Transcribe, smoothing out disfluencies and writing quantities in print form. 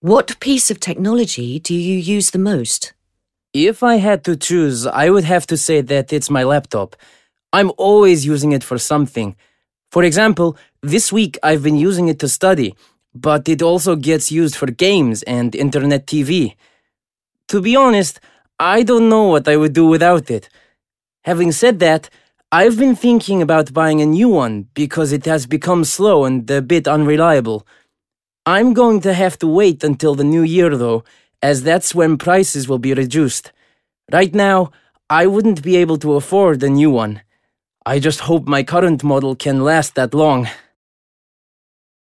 What piece of technology do you use the most? If I had to choose, I would have to say that it's my laptop. I'm always using it for something. For example, this week I've been using it to study, but it also gets used for games and internet TV. To be honest, I don't know what I would do without it. Having said that, I've been thinking about buying a new one because it has become slow and a bit unreliable. I'm going to have to wait until the new year though, as that's when prices will be reduced. Right now, I wouldn't be able to afford a new one. I just hope my current model can last that long.